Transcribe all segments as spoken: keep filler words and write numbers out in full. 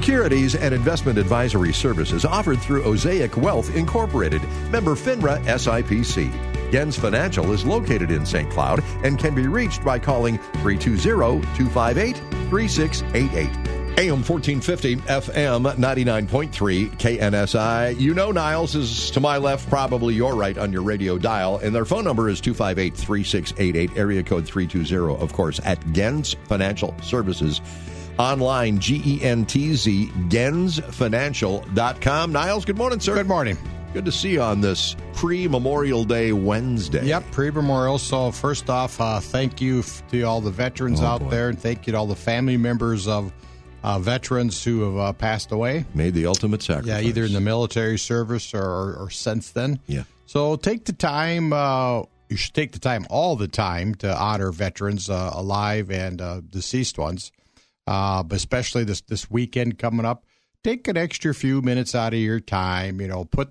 Securities and investment advisory services offered through Osaic Wealth Incorporated, member FINRA S I P C. Gens Financial is located in Saint Cloud and can be reached by calling three two zero, two five eight, three six eight eight. A M fourteen fifty, F M ninety-nine point three, K N S I. You know Niles is to my left, probably your right on your radio dial, and their phone number is two five eight, three six eight eight, area code three two zero, of course, at Gens Financial Services. Online, G E N T Z, gens financial dot com. Niles, good morning, sir. Good morning. Good to see you on this pre-Memorial Day Wednesday. Yep, pre-Memorial. So first off, uh, thank you to all the veterans oh, out boy. there, and thank you to all the family members of uh, veterans who have uh, passed away. Made the ultimate sacrifice. Yeah, either in the military service or, or, or since then. Yeah. So take the time, uh, you should take the time all the time to honor veterans, uh, alive and uh, deceased ones, uh, but especially this, this weekend coming up. Take an extra few minutes out of your time, you know, put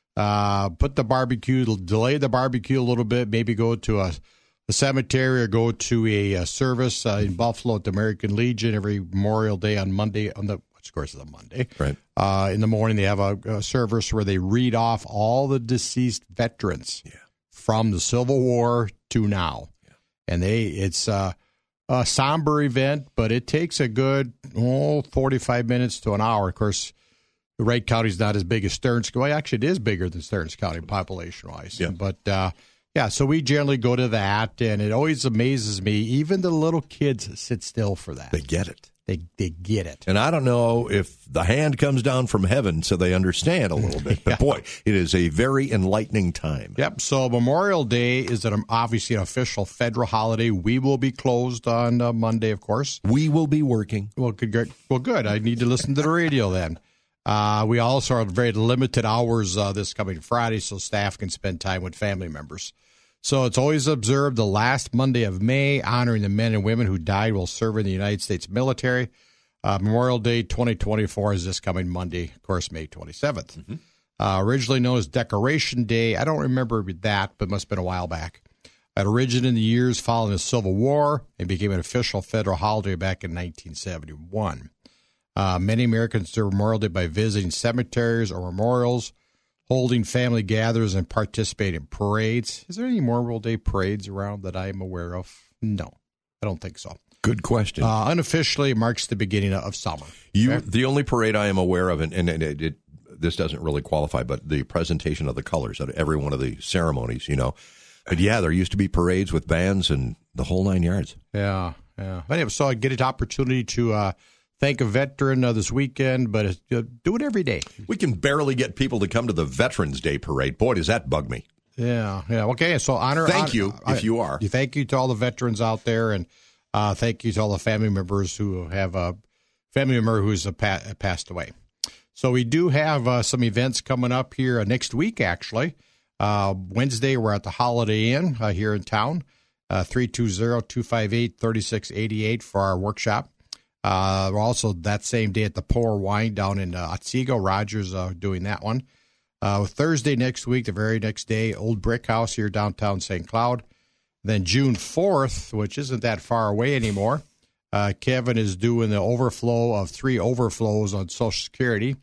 Uh, put the barbecue, delay the barbecue a little bit, maybe go to a, a cemetery or go to a, a service uh, in Buffalo at the American Legion every Memorial Day on Monday, on the, which of course is a Monday. Right. Uh, in the morning, they have a, a service where they read off all the deceased veterans yeah. from the Civil War to now. Yeah. And they, it's uh, a somber event, but it takes a good oh, forty-five minutes to an hour. Of course, Wright County is not as big as Stearns. Well, actually, it is bigger than Stearns County population-wise. Yeah. But, uh, yeah, so we generally go to that, and it always amazes me. Even the little kids sit still for that. They get it. They they get it. And I don't know if the hand comes down from heaven so they understand a little bit. But, yeah. boy, it is a very enlightening time. Yep. So Memorial Day is an, obviously an official federal holiday. We will be closed on uh, Monday, of course. We will be working. Well, good. Well, good. I need to listen to the radio then. Uh, we also have very limited hours uh, this coming Friday, so staff can spend time with family members. So it's always observed the last Monday of May, honoring the men and women who died while serving the United States military. Uh, Memorial Day twenty twenty-four is this coming Monday, of course, May twenty-seventh. Mm-hmm. Uh, originally known as Decoration Day. I don't remember that, but it must have been a while back. It originated in the years following the Civil War and became an official federal holiday back in nineteen seventy-one. Uh, many Americans observe Memorial Day by visiting cemeteries or memorials, holding family gatherings, and participating in parades. Is there any Memorial Day parades around that I am aware of? No, I don't think so. Good question. Uh, unofficially, it marks the beginning of summer. You, okay? The only parade I am aware of, and, and it, it, this doesn't really qualify, but the presentation of the colors at every one of the ceremonies, you know. But, yeah, there used to be parades with bands and the whole nine yards. Yeah, yeah. Anyway, so I get an opportunity to uh, thank a veteran uh, this weekend, but uh, do it every day. We can barely get people to come to the Veterans Day parade. Boy, does that bug me. Yeah, yeah. Okay, so honor. Thank honor, you, if I, you are. Thank you to all the veterans out there, and uh, thank you to all the family members who have a family member who's a pa- passed away. So we do have uh, some events coming up here uh, next week, actually. Uh, Wednesday, we're at the Holiday Inn uh, here in town, uh, three two zero, two five eight, three six eight eight for our workshop. Uh, we're also that same day at the Pour Wine down in uh, Otsego. Rogers uh, doing that one. Uh, Thursday next week, the very next day, Old Brick House here downtown Saint Cloud. Then June fourth, which isn't that far away anymore, uh, Kevin is doing the overflow of three overflows on Social Security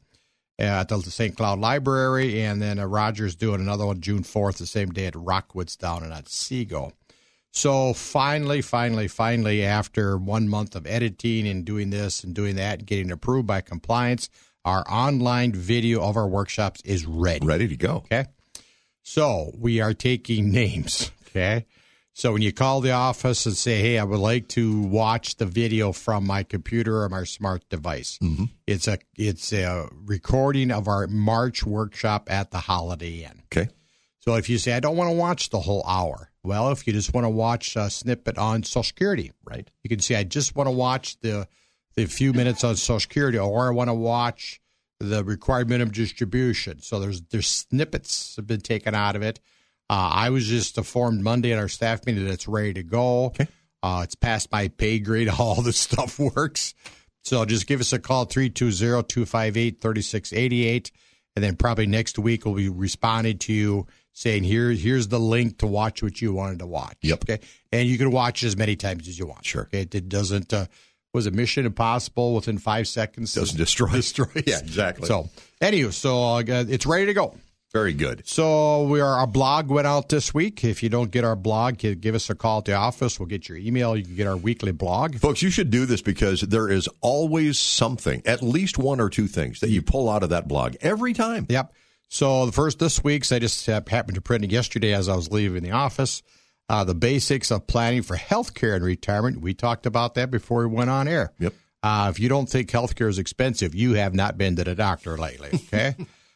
at the Saint Cloud Library. And then uh, Rogers doing another one June fourth, the same day at Rockwoods down in Otsego. So finally, finally, finally, after one month of editing and doing this and doing that and getting approved by compliance, our online video of our workshops is ready. Ready to go. Okay. So we are taking names. Okay. So when you call the office and say, hey, I would like to watch the video from my computer or my smart device, mm-hmm. it's a it's a recording of our March workshop at the Holiday Inn. Okay. So if you say, I don't want to watch the whole hour, well, if you just want to watch a snippet on Social Security, right, you can say, I just want to watch the the few minutes on Social Security, or I want to watch the required minimum distribution. So there's there's snippets have been taken out of it. Uh, I was just informed Monday at our staff meeting that it's ready to go. Okay. Uh, it's past my pay grade how all this stuff works. So just give us a call, three two zero, two five eight, three six eight eight, and then probably next week we'll be responding to you saying, Here, here's the link to watch what you wanted to watch. Yep. Okay. And you can watch it as many times as you want. Sure. Okay. It doesn't, uh, was a Mission Impossible within five seconds. Doesn't destroy. Destroys. Yeah, exactly. So, anyway, so uh, it's ready to go. Very good. So we are, our blog went out this week. If you don't get our blog, give us a call at the office. We'll get your email. You can get our weekly blog. Folks, you should do this because there is always something, at least one or two things that you pull out of that blog every time. Yep. So the first this week's, I just uh, happened to print it yesterday as I was leaving the office. Uh, the basics of planning for health care and retirement. We talked about that before we went on air. Yep. Uh, if you don't think health care is expensive, you have not been to the doctor lately. Okay.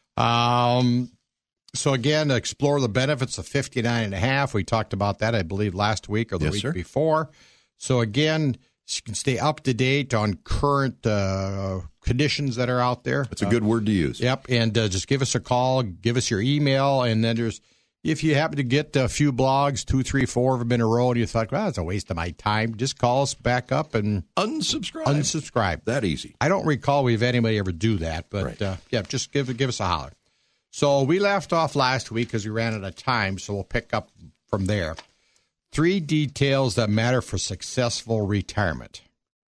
um. So, again, explore the benefits of fifty-nine and a half. We talked about that, I believe, last week or the yes, week sir. before. So, again, you can stay up to date on current uh, conditions that are out there. That's a good uh, word to use. Yep. And uh, just give us a call, give us your email. And then there's, if you happen to get a few blogs, two, three, four of them in a row, and you thought, well, that's a waste of my time, just call us back up and unsubscribe. Unsubscribe. That easy. I don't recall we've had anybody ever do that, but right. uh, yeah, just give give us a holler. So we left off last week because we ran out of time, so we'll pick up from there. Three details that matter for successful retirement.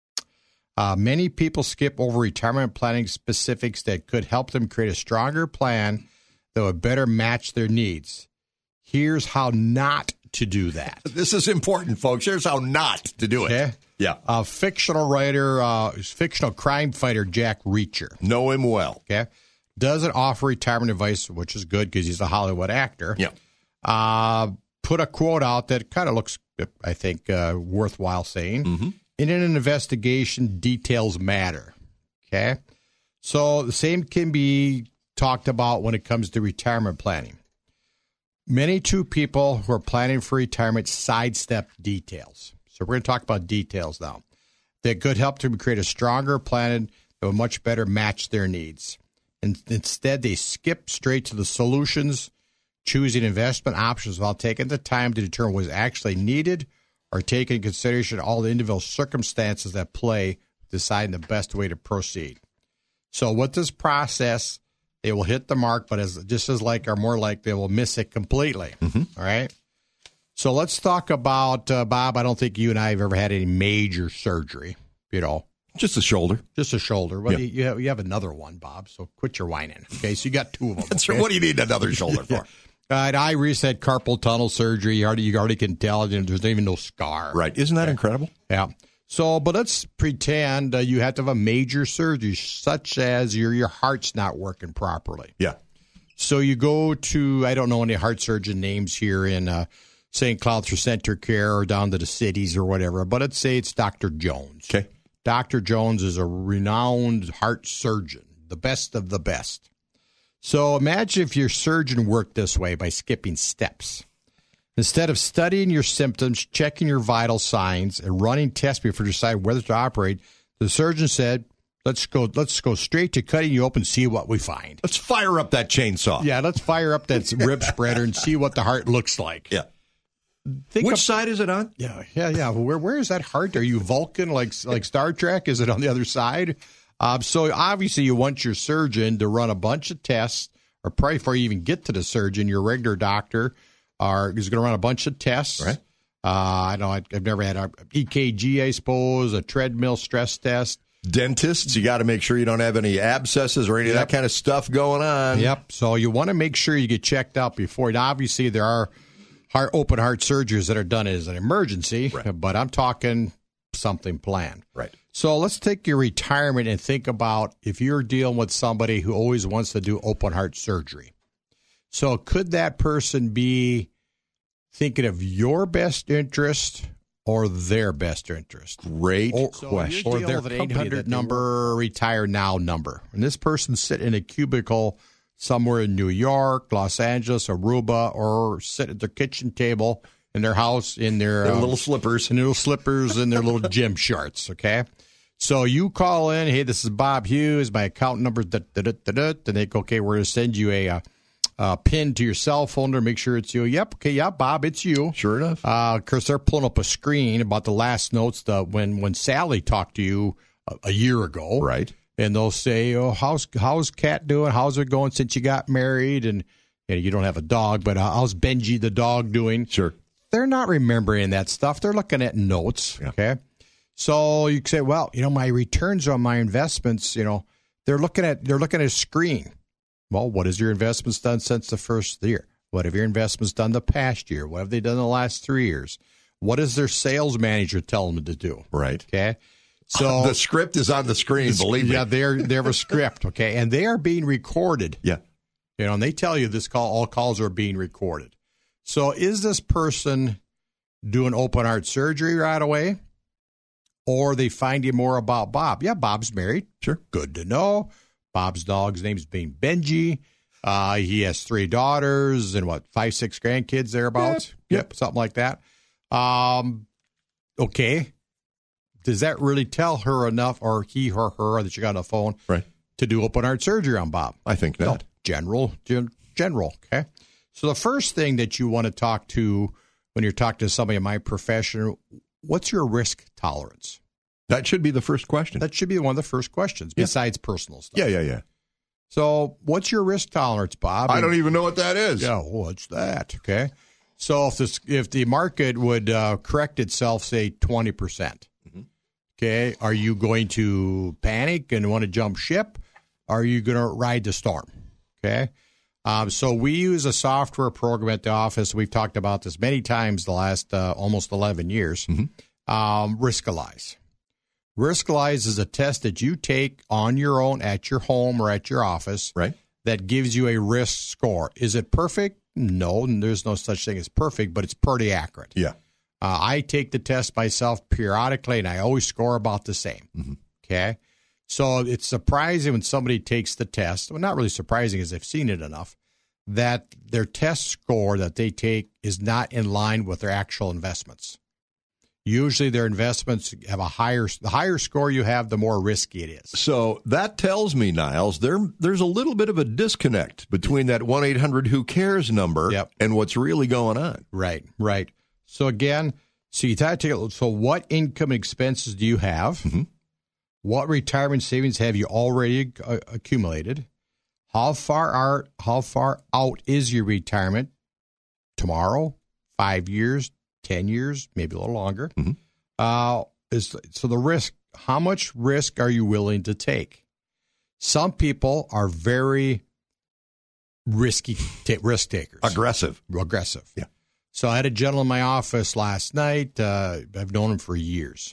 Uh, many people skip over retirement planning specifics that could help them create a stronger plan that would better match their needs. Here's how not to do that. This is important, folks. Here's how not to do it. Okay? Yeah. Uh, fictional writer, uh, fictional crime fighter Jack Reacher. Know him well. Okay. Doesn't offer retirement advice, which is good because he's a Hollywood actor. Yeah. Uh, put a quote out that kind of looks, I think, uh, worthwhile saying. Mm-hmm. In an investigation, details matter. Okay. So the same can be talked about when it comes to retirement planning. Many two people who are planning for retirement sidestep details. So we're going to talk about details now that could help them create a stronger plan that will much better match their needs. And instead, they skip straight to the solutions, choosing investment options while taking the time to determine what is actually needed or take into consideration all the individual circumstances that play, deciding the best way to proceed. So with this process, they will hit the mark, but as just as like or more like they will miss it completely. Mm-hmm. All right. So let's talk about, uh, Bob, I don't think you and I have ever had any major surgery, you know. Just a shoulder. Just a shoulder. Well, yeah. you, you, have, you have another one, Bob, so quit your whining. Okay, so you got two of them. That's okay? right. What do you need another shoulder for? yeah. uh, I recently had carpal tunnel surgery. You already, you already can tell you know, there's even no scar. Right. Isn't that okay. incredible? Yeah. So, but let's pretend uh, you have to have a major surgery, such as your your heart's not working properly. Yeah. So you go to, I don't know any heart surgeon names here in uh, Saint Cloud for Center Care or down to the cities or whatever, but let's say it's Doctor Jones. Okay. Doctor Jones is a renowned heart surgeon, the best of the best. So imagine if your surgeon worked this way by skipping steps. Instead of studying your symptoms, checking your vital signs, and running tests before you decide whether to operate, the surgeon said, let's go let's go straight to cutting you open and see what we find. Let's fire up that chainsaw. Yeah, let's fire up that rib spreader and see what the heart looks like. Yeah. Think Which of, side is it on? Yeah, yeah, yeah. Where where is that heart? Are you Vulcan like like Star Trek? Is it on the other side? Um, so obviously you want your surgeon to run a bunch of tests, or probably before you even get to the surgeon, your regular doctor are is going to run a bunch of tests. Right. Uh, I know I've never had a E K G, I suppose, a treadmill stress test. Dentists, you got to make sure you don't have any abscesses or any yep. of that kind of stuff going on. Yep. So you want to make sure you get checked out before. And obviously there are heart open heart surgeries that are done as an emergency, right. but I'm talking something planned. Right. So let's take your retirement and think about if you're dealing with somebody who always wants to do open heart surgery. So could that person be thinking of your best interest or their best interest? Great or, question. Or their eight hundred number, retire now number. And this person's sitting in a cubicle somewhere in New York, Los Angeles, Aruba, or sit at their kitchen table in their house in their, their um, little slippers. In their little slippers and their little gym shorts, okay? So you call in, hey, this is Bob Hughes, my account number, da, da, da, da, da, and they go, okay, we're going to send you a, a, a pin to your cell phone to make sure it's you. Yep, okay, yeah, Bob, it's you. Sure enough. Uh, because they're pulling up a screen about the last notes the, when, when Sally talked to you a, a year ago. Right. And they'll say, oh, how's how's Kat doing? How's it going since you got married? And you know, you don't have a dog, but uh, how's Benji the dog doing? Sure. They're not remembering that stuff. They're looking at notes, yeah. okay? So you say, well, you know, my returns on my investments, you know, they're looking at they're looking at a screen. Well, what has your investments done since the first year? What have your investments done the past year? What have they done the last three years? What does their sales manager tell them to do? Right. Okay. So the script is on the screen, believe me. Yeah, they're they have a script, okay, and they are being recorded. Yeah, you know, and they tell you this call, all calls are being recorded. So, is this person doing open heart surgery right away, or they find you more about Bob? Yeah, Bob's married. Sure, good to know. Bob's dog's name's being Benji. Uh, he has three daughters and what five, six grandkids thereabouts. Yep, yep something like that. Um, okay. Does that really tell her enough, or he or her that you got on the phone, right, to do open heart surgery on Bob? I think not. No, general, gen, general. Okay. So the first thing that you want to talk to when you're talking to somebody in my profession, what's your risk tolerance? That should be the first question. That should be one of the first questions, yeah. besides personal stuff. Yeah, yeah, yeah. So what's your risk tolerance, Bob? I don't even know what that is. Yeah, what's that? Okay. So if this, if the market would uh, correct itself, say twenty percent. Okay, are you going to panic and want to jump ship? Are you going to ride the storm? Okay, um, so we use a software program at the office. We've talked about this many times the last uh, almost eleven years. Mm-hmm. Um, Riskalyze. Riskalyze is a test that you take on your own at your home or at your office. Right. That gives you a risk score. Is it perfect? No, there's no such thing as perfect, but it's pretty accurate. Yeah. Uh, I take the test myself periodically, and I always score about the same. Mm-hmm. Okay? So it's surprising when somebody takes the test. Well, not really surprising as they've seen it enough, that their test score that they take is not in line with their actual investments. Usually their investments have a higher, the higher score you have, the more risky it is. So that tells me, Niles, there there's a little bit of a disconnect between that one eight hundred who cares number yep. and what's really going on. Right, right. So again, so you take a, so what income expenses do you have? Mm-hmm. What retirement savings have you already uh, accumulated? How far are how far out is your retirement? Tomorrow, five years, ten years, maybe a little longer. Mm-hmm. Uh, is so the risk. How much risk are you willing to take? Some people are very risky t- risk takers, aggressive, aggressive. Yeah. So I had a gentleman in my office last night. Uh, I've known him for years.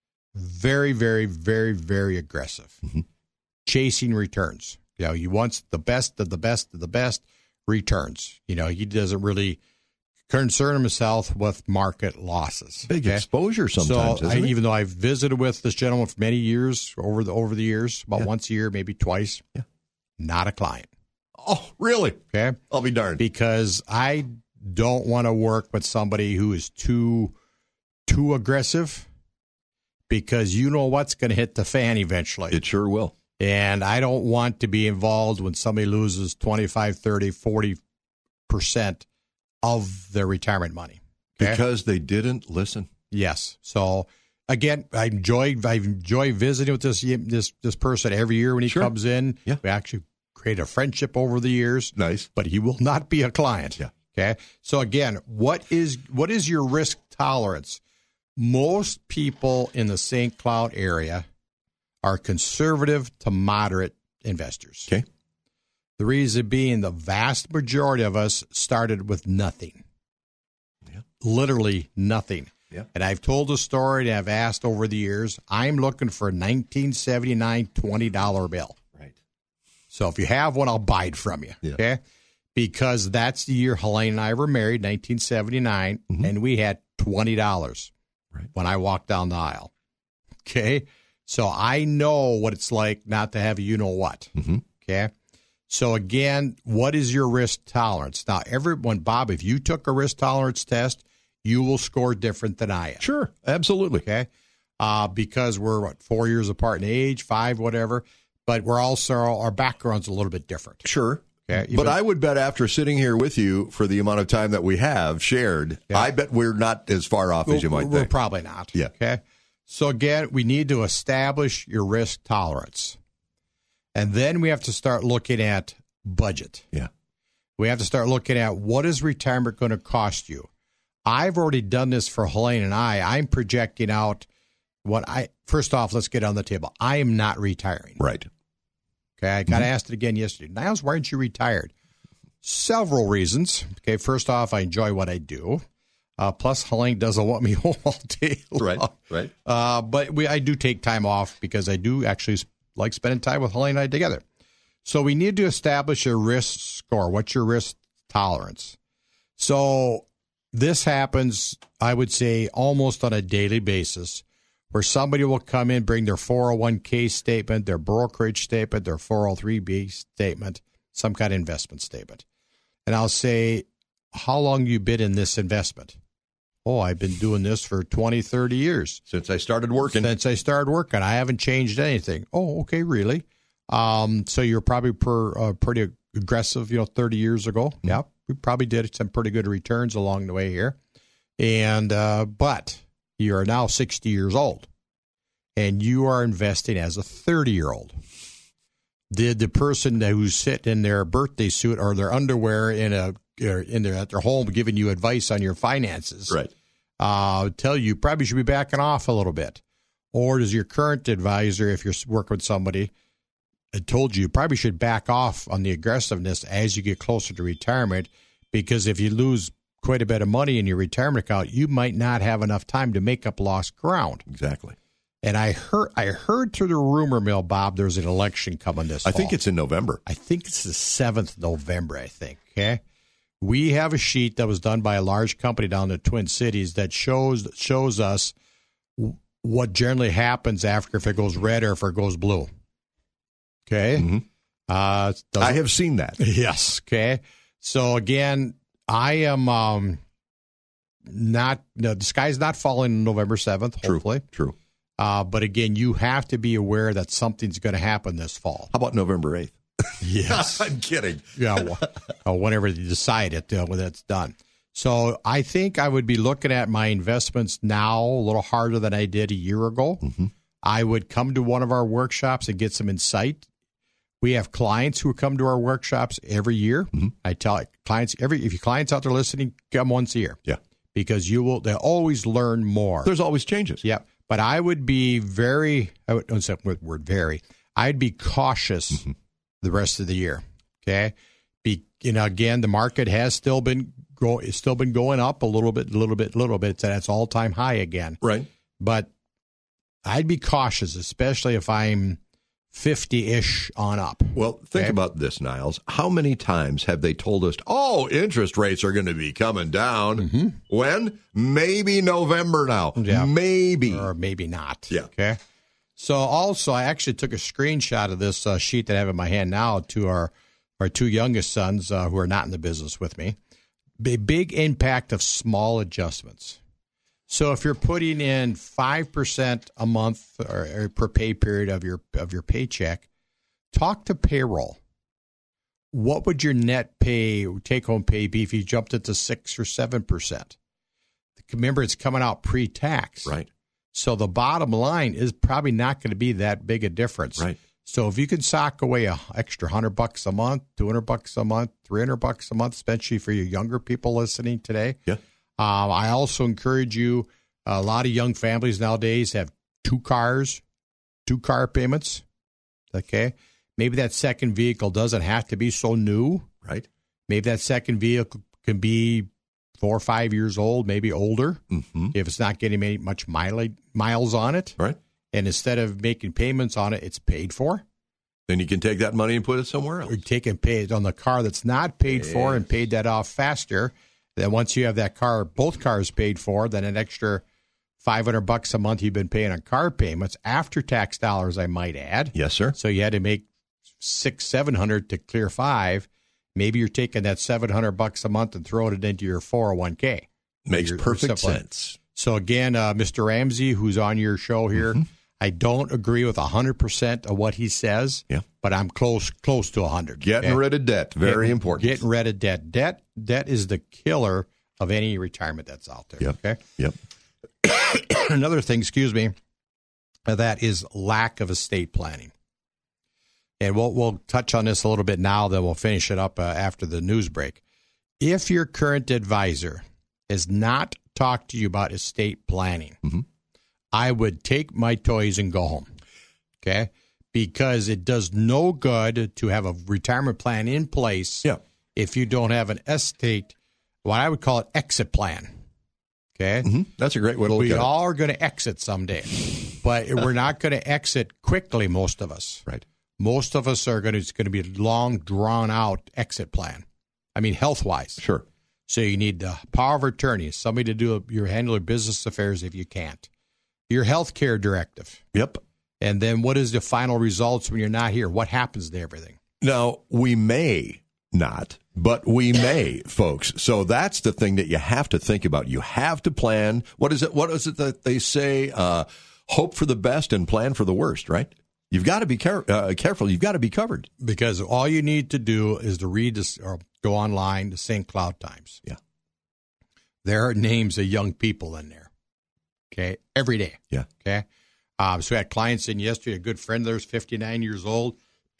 Very, very, very, very aggressive. Mm-hmm. Chasing returns. You know, he wants the best of the best of the best returns. You know, he doesn't really concern himself with market losses. Big okay? exposure sometimes, so isn't I, it? even though I've visited with this gentleman for many years, over the over the years, about yeah. once a year, maybe twice, yeah. not a client. Oh, really? Okay. I'll be darned. Because I don't want to work with somebody who is too too aggressive, because you know what's going to hit the fan eventually. It sure will. And I don't want to be involved when somebody loses twenty-five, thirty, forty percent of their retirement money. Okay? Because they didn't listen. Yes. So again, I enjoy I enjoy visiting with this this this person every year when he sure. comes in. Yeah. We actually create a friendship over the years. Nice. But he will not be a client. Yeah. Okay. So again, what is what is your risk tolerance? Most people in the Saint Cloud area are conservative to moderate investors. Okay. The reason being, the vast majority of us started with nothing. Yeah. Literally nothing. Yeah. And I've told the story and I've asked over the years, I'm looking for a nineteen seventy-nine twenty dollar bill. Right. So if you have one, I'll buy it from you. Yeah. Okay. Because that's the year Helene and I were married, nineteen seventy-nine, mm-hmm. and we had twenty dollars right. when I walked down the aisle. Okay. So I know what it's like not to have a you-know-what. Mm-hmm. Okay. So again, what is your risk tolerance? Now, everyone, Bob, if you took a risk tolerance test, you will score different than I am. Sure. Absolutely. Okay. Uh, because we're, what, four years apart in age, five, whatever. But we're also, our background's a little bit different. Sure. Okay. But I would bet after sitting here with you for the amount of time that we have shared, yeah. I bet we're not as far off we're, as you might we're think. We're probably not. Yeah. Okay. So again, we need to establish your risk tolerance. And then we have to start looking at budget. Yeah. We have to start looking at what is retirement going to cost you. I've already done this for Helene and I. I'm projecting out what I first off, let's get on the table. I am not retiring. Right. Okay, I got Mm-hmm. asked it again yesterday. Niles, why aren't you retired? Several reasons. Okay, first off, I enjoy what I do. Uh, plus, Helene doesn't want me home all day long. Right, right. Uh, but we, I do take time off because I do actually like spending time with Helene and I together. So we need to establish a risk score. What's your risk tolerance? So this happens, I would say, almost on a daily basis, where somebody will come in, bring their four oh one k statement, their brokerage statement, their four oh three b statement, some kind of investment statement. And I'll say, how long you been in this investment? Oh, I've been doing this for twenty, thirty years. Since I started working. Since I started working. I haven't changed anything. Oh, okay, really? Um, so you're probably per, uh, pretty aggressive, you know, thirty years ago. Mm-hmm. Yeah, we probably did some pretty good returns along the way here. And uh, but you are now sixty years old, and you are investing as a thirty-year-old. Did the person who's sitting in their birthday suit or their underwear in a in their at their home giving you advice on your finances, right, uh, tell you probably should be backing off a little bit? Or does your current advisor, if you're working with somebody, told you you probably should back off on the aggressiveness as you get closer to retirement, because if you lose quite a bit of money in your retirement account, you might not have enough time to make up lost ground. Exactly. And I heard I heard through the rumor mill, Bob, there's an election coming this I fall. think it's in November. I think it's the seventh of November, I think. Okay. We have a sheet that was done by a large company down in the Twin Cities that shows shows us what generally happens after if it goes red or if it goes blue. Okay. Mm-hmm. Uh, I have seen that. Yes. Okay. So again, I am um, not. No, the sky's not falling on November seventh. Hopefully, true. True. Uh, but again, you have to be aware that something's going to happen this fall. How about November eighth? Yes. I'm kidding. Yeah. Well, uh, whenever they decide it, uh, when that's done. So I think I would be looking at my investments now a little harder than I did a year ago. Mm-hmm. I would come to one of our workshops and get some insight. We have clients who come to our workshops every year. Mm-hmm. I tell clients every if your clients out there listening, come once a year. Yeah. Because you will they'll always learn more. There's always changes. Yeah. But I would be very I would don't say the word very. I'd be cautious mm-hmm. the rest of the year. Okay. Be you know, again, the market has still been go it's still been going up a little bit, a little bit, a little bit. It's at its all time high again. Right. But I'd be cautious, especially if I'm fifty-ish on up. Well, think okay? about this, Niles. How many times have they told us, oh, interest rates are going to be coming down? Mm-hmm. When? Maybe November now. Yeah. Maybe. Or maybe not. Yeah. Okay. So also, I actually took a screenshot of this uh, sheet that I have in my hand now to our, our two youngest sons uh, who are not in the business with me. A big impact of small adjustments. So if you're putting in five percent a month or, or per pay period of your of your paycheck, talk to payroll. What would your net pay, take home pay be if you jumped it to six or seven percent? Remember, it's coming out pre-tax. Right. So the bottom line is probably not going to be that big a difference. Right. So if you can sock away a extra hundred bucks a month, two hundred bucks a month, three hundred bucks a month, especially for your younger people listening today. Yeah. Um, I also encourage you, a lot of young families nowadays have two cars, two car payments. Okay. Maybe that second vehicle doesn't have to be so new. Right. Maybe that second vehicle can be four or five years old, maybe older, mm-hmm. if it's not getting any, much mileage, miles on it. Right. And instead of making payments on it, it's paid for. Then you can take that money and put it somewhere else. Or take and pay it on the car that's not paid yes. for and paid that off faster. Then once you have that car, both cars paid for, then an extra five hundred bucks a month you've been paying on car payments, after tax dollars, I might add. Yes, sir. So you had to make six, seven hundred to clear five. Maybe you're taking that seven hundred bucks a month and throwing it into your four oh one k. Makes your, perfect your sense. So again, uh, Mister Ramsey, who's on your show here, mm-hmm. I don't agree with one hundred percent of what he says, yeah. but I'm close close to one hundred. Getting okay? rid of debt, very getting, important. Getting rid of debt. Debt debt is the killer of any retirement that's out there. Yep. Okay. Yep. Another thing, excuse me, that is lack of estate planning. And we'll we'll touch on this a little bit now, then we'll finish it up uh, after the news break. If your current advisor has not talked to you about estate planning, mm-hmm. I would take my toys and go home. Okay? Because it does no good to have a retirement plan in place Yeah. if you don't have an estate, what I would call an exit plan. Okay? Mm-hmm. That's a great way to look We at all are going to exit someday, but we're not going to exit quickly, most of us. it. Right. Most of us are going to, it's going to be a long, drawn-out exit plan. I mean, health-wise. Sure. So you need the power of attorney, somebody to do your handle your business affairs if you can't. Your health care directive. Yep. And then what is the final results when you're not here? What happens to everything? Now, we may not, but we may, folks. So that's the thing that you have to think about. You have to plan. What is it? What is it that they say? Uh, hope for the best and plan for the worst, right? You've got to be care- uh, careful. You've got to be covered. Because all you need to do is to read this or go online to Saint Cloud Times. Yeah. There are names of young people in there. Okay. Every day. Yeah. Okay. Um, so we had clients in yesterday, a good friend of theirs, fifty-nine years old,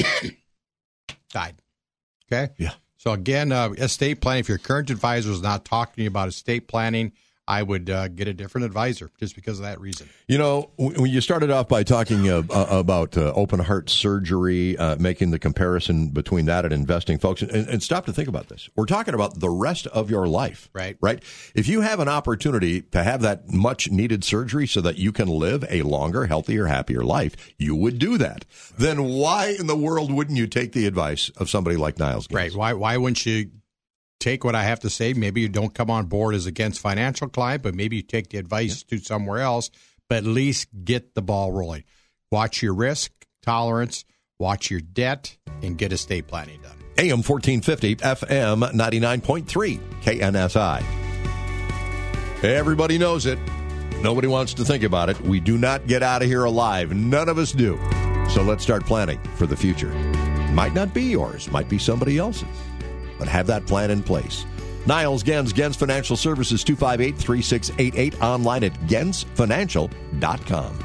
died. Okay. Yeah. So again, uh, estate planning, if your current advisor is not talking to you about estate planning, I would uh, get a different advisor just because of that reason. You know, when you started off by talking uh, about uh, open heart surgery, uh, making the comparison between that and investing, folks, and, and stop to think about this. We're talking about the rest of your life. Right. Right. If you have an opportunity to have that much needed surgery so that you can live a longer, healthier, happier life, you would do that. Then why in the world wouldn't you take the advice of somebody like Niles Gaines? Right. Why, why wouldn't you take what I have to say? Maybe you don't come on board as against financial client, but maybe you take the advice yeah. to somewhere else, but at least get the ball rolling. Watch your risk tolerance, watch your debt, and get estate planning done. A M fourteen fifty, F M ninety-nine point three, K N S I. Everybody knows it. Nobody wants to think about it. We do not get out of here alive. None of us do. So let's start planning for the future. Might not be yours, might be somebody else's. But have that plan in place. Niles Gens, Gens Financial Services, two five eight, three six eight eight, online at gens financial dot com.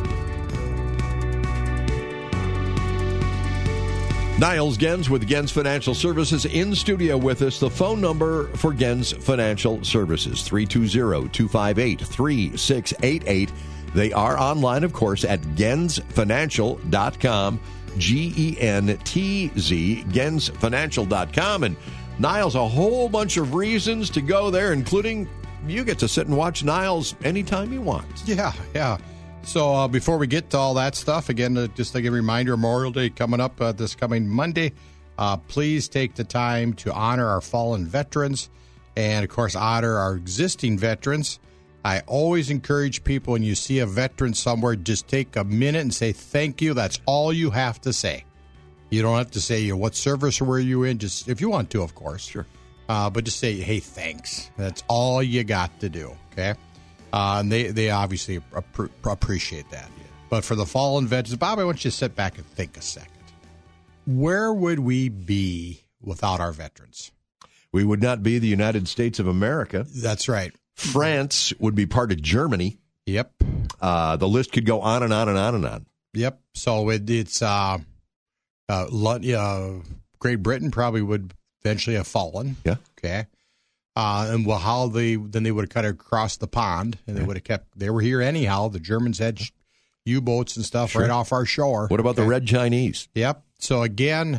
Niles Gens with Gens Financial Services in studio with us. The phone number for Gens Financial Services, three two zero, two five eight, three six eight eight. They are online, of course, at gens financial dot com. G E N T Z, gens financial dot com. And Niles, a whole bunch of reasons to go there, including you get to sit and watch Niles anytime you want. Yeah, yeah. So uh, before we get to all that stuff, again, uh, just like a reminder, Memorial Day coming up uh, this coming Monday. Uh, please take the time to honor our fallen veterans and, of course, honor our existing veterans. I always encourage people when you see a veteran somewhere, just take a minute and say thank you. That's all you have to say. You don't have to say, you know, what service were you in, just if you want to, of course. Sure. Uh, but just say, hey, thanks. That's all you got to do, okay? Uh, and they, they obviously ap- appreciate that. Yeah. But for the fallen veterans, Bob, I want you to sit back and think a second. Where would we be without our veterans? We would not be the United States of America. That's right. France would be part of Germany. Yep. Uh, the list could go on and on and on and on. Yep. So it, it's uh, uh, uh, Great Britain probably would eventually have fallen. Yeah. Okay. Uh, and well, how they then they would have cut across the pond, and they yeah. would have kept. They were here anyhow. The Germans had U-boats and stuff sure. right off our shore. What about okay. the Red Chinese? Yep. So again,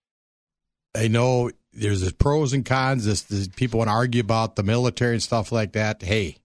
I know. There's the pros and cons. This, this people want to argue about the military and stuff like that. Hey,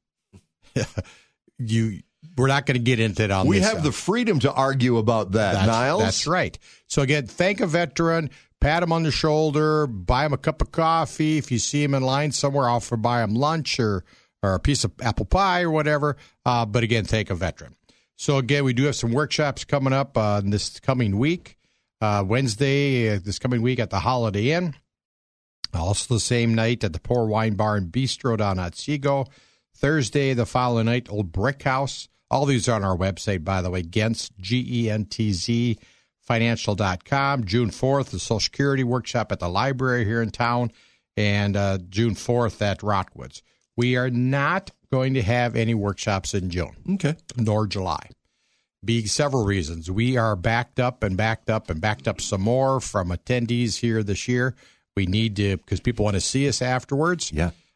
you, we're not going to get into it on we this. We have uh, the freedom to argue about that, that's, Niles. That's right. So again, thank a veteran, pat him on the shoulder, buy him a cup of coffee. If you see him in line somewhere, offer buy him lunch or or a piece of apple pie or whatever. Uh, but again, thank a veteran. So again, we do have some workshops coming up uh, this coming week. Uh, Wednesday, uh, this coming week at the Holiday Inn. Also the same night at the Pour Wine Bar and Bistro down at Seago. Thursday, the following night, Old Brick House. All these are on our website, by the way, Gens, G E N T Z, financial dot com. June fourth, the Social Security Workshop at the library here in town. And uh, June fourth at Rockwood's. We are not going to have any workshops in June. Okay. Nor July. Be several reasons. We are backed up and backed up and backed up some more from attendees here this year. We need to, because people want to see us afterwards. Yeah.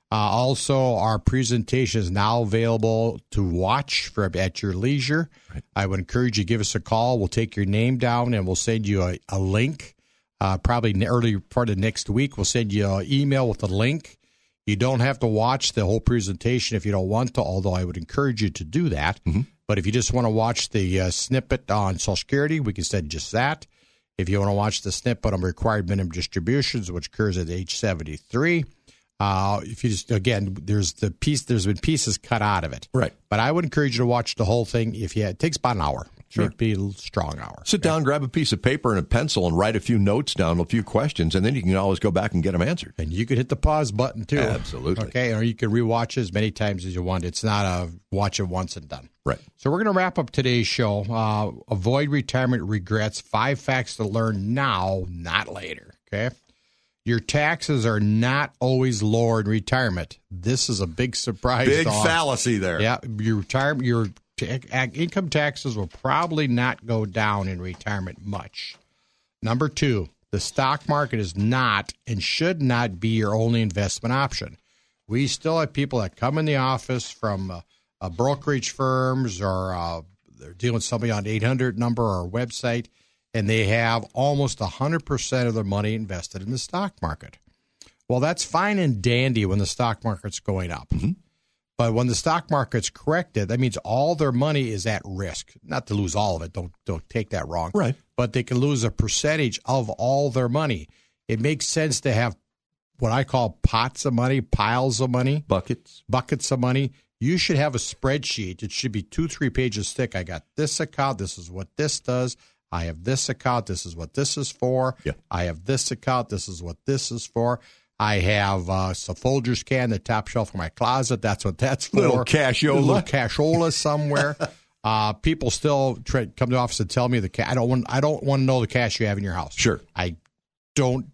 Uh, also, our presentation is now available to watch for at your leisure. Right. I would encourage you to give us a call. We'll take your name down and we'll send you a, a link. Uh, probably in the early part of next week, we'll send you an email with a link. You don't have to watch the whole presentation if you don't want to, although I would encourage you to do that. Mm-hmm. But if you just want to watch the uh, snippet on Social Security, we can send just that. If you want to watch the snippet on required minimum distributions, which occurs at age seventy-three, uh, if you just again, there's the piece. There's been pieces cut out of it, right? But I would encourage you to watch the whole thing. If you, it takes about an hour. Sure, it'd be a strong hour. Sit down, grab a piece of paper and a pencil, and write a few notes down, a few questions, and then you can always go back and get them answered. And you could hit the pause button too. Absolutely. Okay, or you can rewatch as many times as you want. It's not a watch it once and done. Right. So we're going to wrap up today's show. Uh, avoid retirement regrets. Five facts to learn now, not later. Okay. Your taxes are not always lower in retirement. This is a big surprise. Big fallacy there. Yeah, your retirement, your t- income taxes will probably not go down in retirement much. Number two, the stock market is not and should not be your only investment option. We still have people that come in the office from uh, uh, brokerage firms or uh, they're dealing with somebody on eight hundred number or website, and they have almost one hundred percent of their money invested in the stock market. Well, that's fine and dandy when the stock market's going up. Mm-hmm. But when the stock market's corrected, that means all their money is at risk. Not to lose all of it. Don't don't take that wrong. Right. But they can lose a percentage of all their money. It makes sense to have what I call pots of money, piles of money. Buckets. Buckets of money. You should have a spreadsheet. It should be two, three pages thick. I got this account. This is what this does. I have this account. This is what this is for. Yeah. I have this account. This is what this is for. I have uh, a Folgers can, the top shelf of my closet. That's what that's for. Little cashola. Little cashola somewhere. uh, people still try, come to the office and tell me the ca- I don't want. I don't want to know the cash you have in your house. Sure. I don't.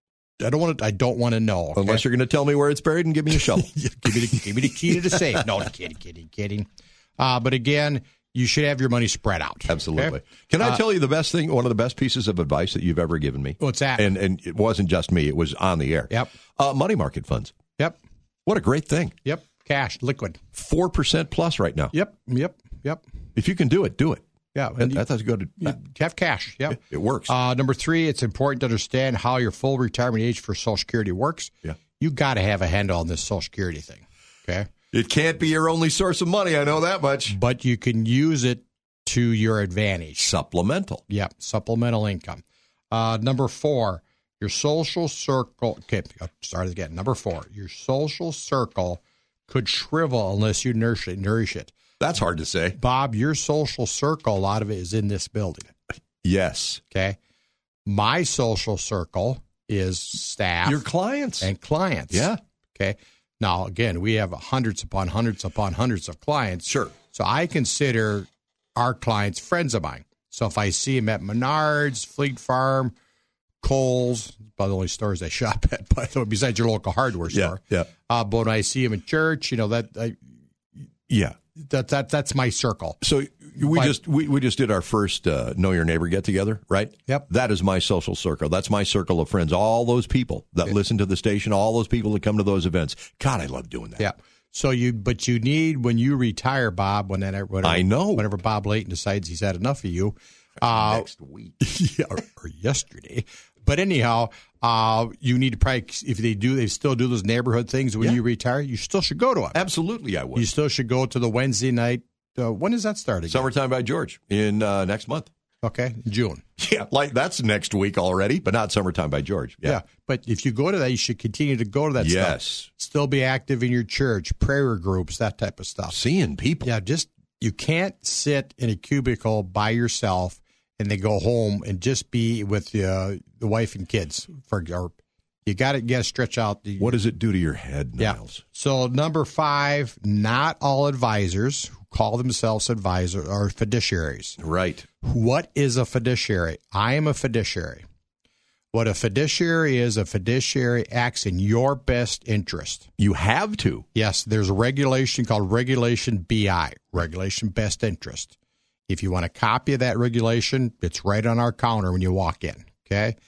I don't want to. I don't want to know. Okay? Unless you're going to tell me where it's buried and give me a shovel. give me the give me the key to the safe. No, kidding, kidding, kidding. Uh, but again, you should have your money spread out. Absolutely. Okay? Can I uh, tell you the best thing, one of the best pieces of advice that you've ever given me? What's that? And and it wasn't just me. It was on the air. Yep. Uh, money market funds. Yep. What a great thing. Yep. Cash, liquid. four percent plus right now. Yep. Yep. Yep. If you can do it, do it. Yeah. That, you, that's good. You have cash. Yeah. It, it works. Uh, number three, it's important to understand how your full retirement age for Social Security works. Yeah. You got to have a handle on this Social Security thing. Okay. It can't be your only source of money. I know that much. But you can use it to your advantage. Supplemental. Yep. Supplemental income. Uh, number four, your social circle. Okay. I'll start again. Number four, your social circle could shrivel unless you nourish it. Nourish it. That's hard to say. Bob, your social circle, a lot of it is in this building. Yes. Okay. My social circle is staff. Your clients. And clients. Yeah. Okay. Now, again, we have hundreds upon hundreds upon hundreds of clients. Sure. So I consider our clients friends of mine. So if I see them at Menards, Fleet Farm, Kohl's, about the only stores I shop at, by the way, besides your local hardware store. Yeah. Yeah. Uh, but when I see them in church, you know, that, I, yeah. that, that, that's my circle. So we But- just we, we just did our first uh, Know Your Neighbor get together, right? Yep. That is my social circle. That's my circle of friends. All those people that listen to the station, all those people that come to those events. God, I love doing that. Yeah. So you, but you need, when you retire, Bob, when that, whatever, I know. whenever Bob Layton decides he's had enough of you, uh, Next week. yeah, or, or yesterday. But anyhow, uh, you need to probably, if they do, they still do those neighborhood things when Yeah. you retire, you still should go to them. Absolutely, I would. You still should go to the Wednesday night. Uh, when does that start again? Summertime by George in uh, next month. Okay, June. Yeah, like that's next week already, but not Summertime by George. Yeah. Yeah. But if you go to that, you should continue to go to that Yes. stuff. Still be active in your church, prayer groups, that type of stuff. Seeing people. Yeah, just, you can't sit in a cubicle by yourself and then go home and just be with uh, the wife and kids. For or you got to get to stretch out. The, What does it do to your head, yeah. Niles? So number five, not all advisors who call themselves advisors are fiduciaries. Right. What is a fiduciary? I am a fiduciary. What a fiduciary is, a fiduciary acts in your best interest. You have to. Yes, there's a regulation called Regulation B I, Regulation Best Interest. If you want a copy of that regulation, it's right on our counter when you walk in, okay?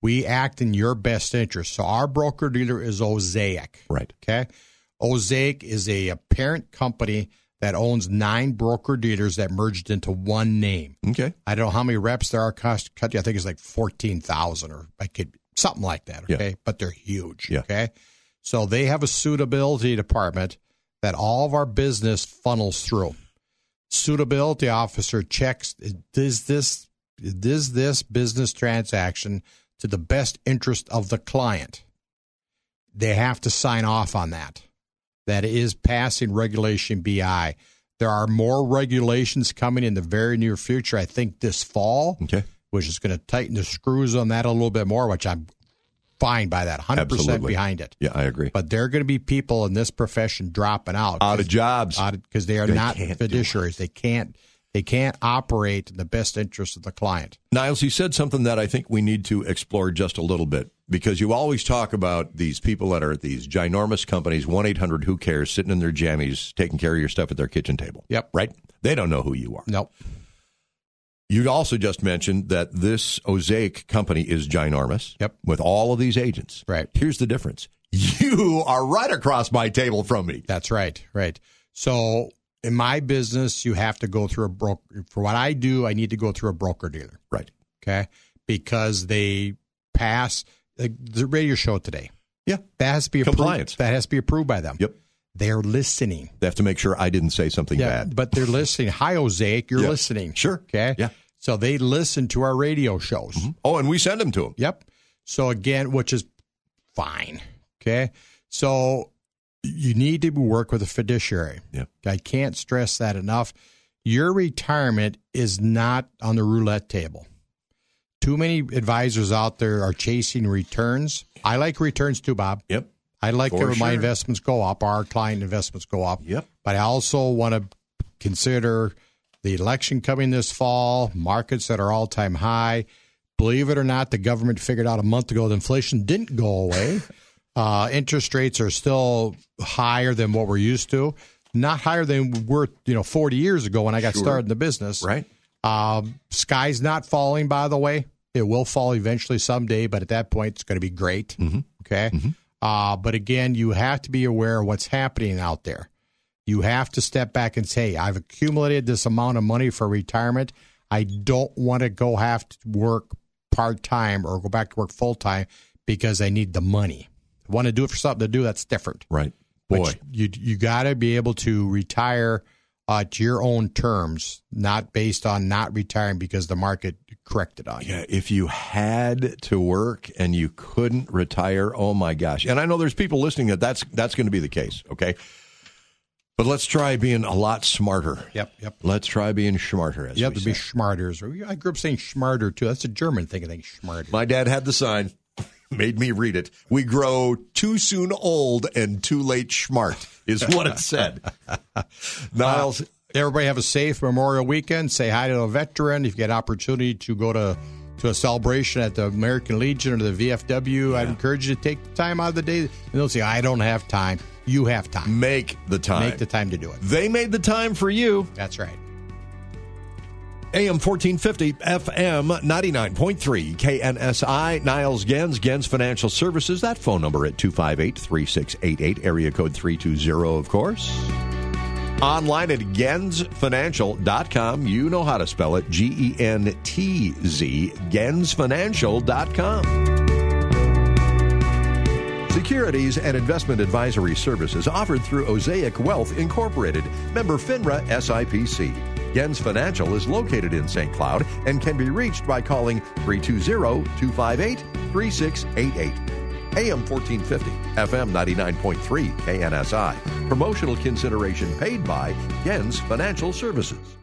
We act in your best interest. So our broker-dealer is Osaic. Right. Okay? Osaic is a, a parent company that owns nine broker-dealers that merged into one name. Okay. I don't know how many reps there are across the country. I think it's like fourteen thousand or I could something like that, okay? Yeah. But they're huge, yeah. okay? So they have a suitability department that all of our business funnels through. Suitability officer checks, is this, is this business transaction to the best interest of the client? They have to sign off on that. That is passing Regulation B I. There are more regulations coming in the very near future, I think this fall, okay. which is going to tighten the screws on that a little bit more, which I'm fine by that, one hundred percent Absolutely. Behind it. Yeah, I agree. But there are going to be people in this profession dropping out. Out of jobs. Because they are they not fiduciaries. They can't They can't operate in the best interest of the client. Niles, you said something that I think we need to explore just a little bit, because you always talk about these people that are at these ginormous companies, one eight hundred who cares, sitting in their jammies, taking care of your stuff at their kitchen table. Yep. Right? They don't know who you are. Nope. You also just mentioned that this Osaic company is ginormous. Yep. With all of these agents. Right. Here's the difference. You are right across my table from me. That's right. Right. So in my business, you have to go through a broker. For what I do, I need to go through a broker dealer. Right. Okay. Because they pass like the radio show today. Yeah. That has to be compliance. Approved, that has to be approved by them. Yep. They're listening. They have to make sure I didn't say something yeah, bad. But they're listening. Hi, Osaic, you're yeah. listening. Sure. Okay. Yeah. So they listen to our radio shows. Mm-hmm. Oh, and we send them to them. Yep. So again, which is fine. Okay. So you need to work with a fiduciary. Yep. I can't stress that enough. Your retirement is not on the roulette table. Too many advisors out there are chasing returns. I like returns too, Bob. Yep. I like For my sure. investments go up, our client investments go up. Yep. But I also want to consider the election coming this fall, markets that are all-time high. Believe it or not, the government figured out a month ago that inflation didn't go away. uh, interest rates are still higher than what we're used to. Not higher than we were, you know, forty years ago when I got Sure. started in the business. Right. Um, sky's not falling, by the way. It will fall eventually someday, but at that point, it's going to be great. Mm-hmm. Okay. Mm-hmm. Uh, but again, you have to be aware of what's happening out there. You have to step back and say, I've accumulated this amount of money for retirement. I don't want to go have to work part-time or go back to work full-time because I need the money. I want to do it for something to do, that's different. Right. Boy. But you you got to be able to retire uh, to your own terms, not based on not retiring because the market corrected on you. Yeah, if you had to work and you couldn't retire, oh my gosh. And I know there's people listening that that's, that's going to be the case, okay? But let's try being a lot smarter. Yep, yep. Let's try being smarter, as You have we to be say. smarters. I grew up saying schmarter, too. That's a German thing, I think, schmarter. My dad had the sign, made me read it. We grow too soon old and too late smart, is what it said. Niles. Uh, everybody have a safe Memorial Weekend. Say hi to a veteran. If you get an opportunity to go to, to a celebration at the American Legion or the V F W, yeah. I'd encourage you to take the time out of the day. And they'll say, I don't have time. You have time. Make the time. Make the time to do it. They made the time for you. That's right. A M fourteen fifty, F M ninety-nine point three, K N S I, Niles Gens, Gens Financial Services. That phone number at two five eight, three six eight eight, area code three two zero, of course. Online at gens financial dot com. You know how to spell it, G E N T Z, gens financial dot com. Securities and investment advisory services offered through Osaic Wealth Incorporated, member FINRA S I P C. Gens Financial is located in Saint Cloud and can be reached by calling three two zero, two five eight, three six eight eight. A M fourteen fifty, F M ninety-nine point three, K N S I. Promotional consideration paid by Gens Financial Services.